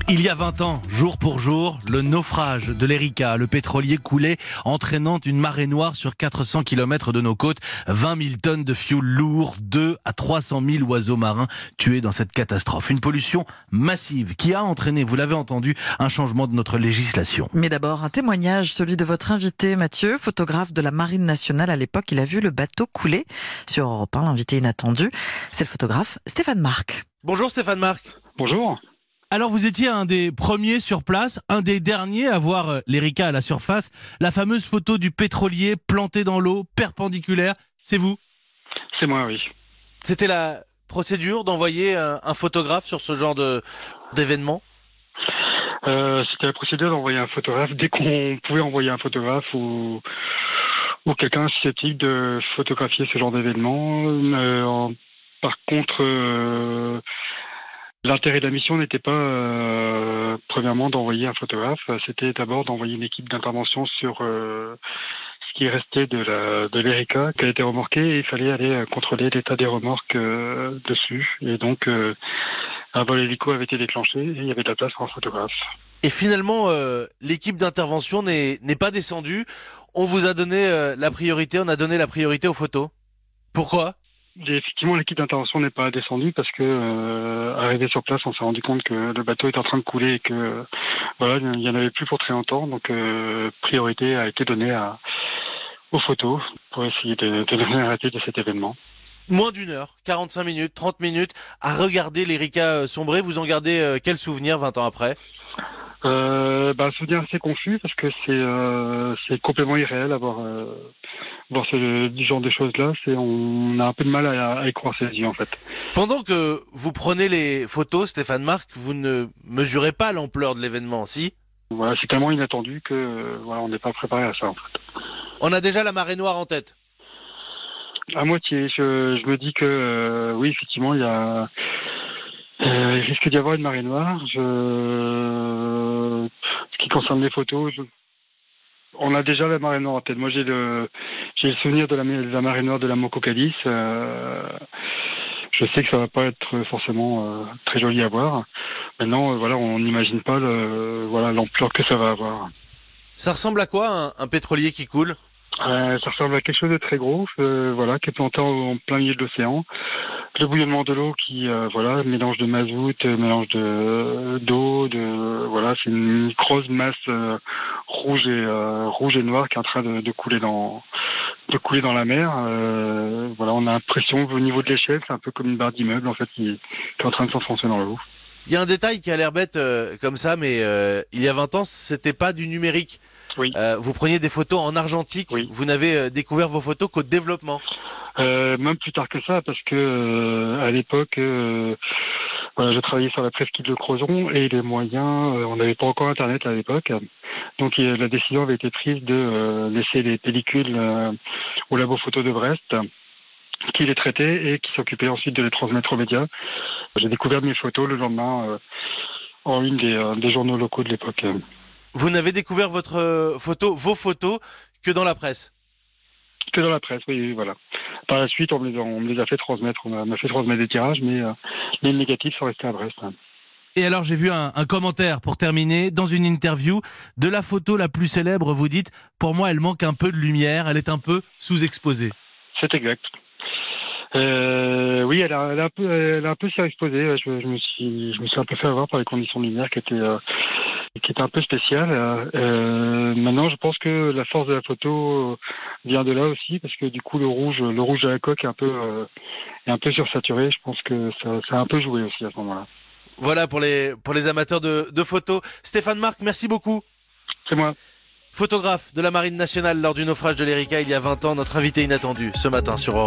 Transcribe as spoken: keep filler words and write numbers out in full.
Il y a vingt ans, jour pour jour, le naufrage de l'Erika, le pétrolier coulait, entraînant une marée noire sur quatre cents kilomètres de nos côtes. vingt mille tonnes de fioul lourd, deux à trois cent mille oiseaux marins tués dans cette catastrophe. Une pollution massive qui a entraîné, vous l'avez entendu, un changement de notre législation. Mais d'abord, un témoignage, celui de votre invité Mathieu, photographe de la Marine nationale à l'époque. Il a vu le bateau couler sur Europe un, l'invité inattendu. C'est le photographe Stéphane Marc. Bonjour Stéphane Marc. Bonjour. Alors vous étiez un des premiers sur place, un des derniers à voir l'Erika à la surface. La fameuse photo du pétrolier planté dans l'eau, perpendiculaire, c'est vous? C'est moi, oui. C'était la procédure d'envoyer un, un photographe sur ce genre de, d'événement? euh, C'était la procédure d'envoyer un photographe. Dès qu'on pouvait envoyer un photographe ou, ou quelqu'un susceptible de photographier ce genre d'événement. Euh, par contre... Euh, L'intérêt de la mission n'était pas, euh, premièrement, d'envoyer un photographe, c'était d'abord d'envoyer une équipe d'intervention sur euh, ce qui restait de la de l'Erika, qui a été remorquée, et il fallait aller contrôler l'état des remorques euh, dessus. Et donc, euh, un vol hélico avait été déclenché et il y avait de la place pour un photographe. Et finalement, euh, l'équipe d'intervention n'est, n'est pas descendue. On vous a donné euh, la priorité, on a donné la priorité aux photos. Pourquoi ? Et effectivement, l'équipe d'intervention n'est pas descendue parce que, euh, arrivé sur place, on s'est rendu compte que le bateau était en train de couler et que, voilà, il n'y en avait plus pour très longtemps. Donc, euh, priorité a été donnée à, aux photos pour essayer de, de donner un arrêté de cet événement. Moins d'une heure, quarante-cinq minutes, trente minutes, à regarder l'Erika sombrer. Vous en gardez euh, quel souvenir vingt ans après ? Euh, bah, un souvenir assez confus parce que c'est, euh, c'est complètement irréel à voir, euh, voir ce genre de choses-là. C'est, on a un peu de mal à, à y croire ses yeux, en fait. Pendant que vous prenez les photos, Stéphane Marc, vous ne mesurez pas l'ampleur de l'événement, si ? Voilà, c'est tellement inattendu que, euh, voilà, on n'est pas préparé à ça, en fait. On a déjà la marée noire en tête. À moitié. Je, je me dis que, euh, oui, effectivement, il y a, euh, il risque d'y avoir une marée noire. Je, ce qui concerne les photos, je, on a déjà la marée noire en tête. Moi, j'ai le, j'ai le souvenir de la, de la marée noire de la Moco-Cadiz. Euh, je sais que ça va pas être forcément euh, très joli à voir. Maintenant, euh, voilà, on n'imagine pas le, voilà, l'ampleur que ça va avoir. Ça ressemble à quoi, un, un pétrolier qui coule ? Euh, ça ressemble à quelque chose de très gros, euh, voilà, qui est planté en, en plein milieu de l'océan. Le bouillonnement de l'eau qui, euh, voilà, mélange de mazout, mélange de d'eau, de voilà, c'est une grosse masse euh, rouge et euh, rouge et noire qui est en train de, de couler dans de couler dans la mer. Euh, voilà, on a l'impression au niveau de l'échelle, c'est un peu comme une barre d'immeuble en fait qui, qui est en train de s'enfoncer dans l'eau. Il y a un détail qui a l'air bête euh, comme ça, mais euh, il y a vingt ans, c'était pas du numérique. Oui. Euh, vous preniez des photos en argentique. Oui. Vous n'avez euh, découvert vos photos qu'au développement. Euh, même plus tard que ça, parce que euh, à l'époque, euh, voilà, je travaillais sur la presqu'île de Crozon et les moyens, euh, on n'avait pas encore Internet à l'époque, donc euh, la décision avait été prise de euh, laisser les pellicules euh, au labo photo de Brest, qui les traitait et qui s'occupait ensuite de les transmettre aux médias. J'ai découvert mes photos le lendemain euh, en une des, euh, des journaux locaux de l'époque. Vous n'avez découvert votre euh, photo, vos photos, que dans la presse. Que dans la presse, oui, oui, voilà. Par la suite, on me les a, on me les a fait transmettre, on a, on a fait transmettre des tirages, mais euh, les négatifs sont restés à Brest. Et alors, j'ai vu un, un commentaire pour terminer, dans une interview, de la photo la plus célèbre, vous dites, pour moi, elle manque un peu de lumière, elle est un peu sous-exposée. C'est exact. Euh, oui, elle a, elle a un peu, elle a un peu surexposée. Je, je me suis, je me suis un peu fait avoir par les conditions de lumière qui étaient, euh, qui étaient un peu spéciales. Euh, maintenant, je pense que la force de la photo vient de là aussi, parce que du coup, le rouge, le rouge de la coque est un peu, euh, est un peu sursaturé. Je pense que ça, ça a un peu joué aussi à ce moment-là. Voilà pour les, pour les amateurs de, de photos. Stéphane Marc, merci beaucoup. C'est moi. Photographe de la Marine nationale lors du naufrage de l'Erika il y a vingt ans, notre invité inattendu ce matin sur Europe un.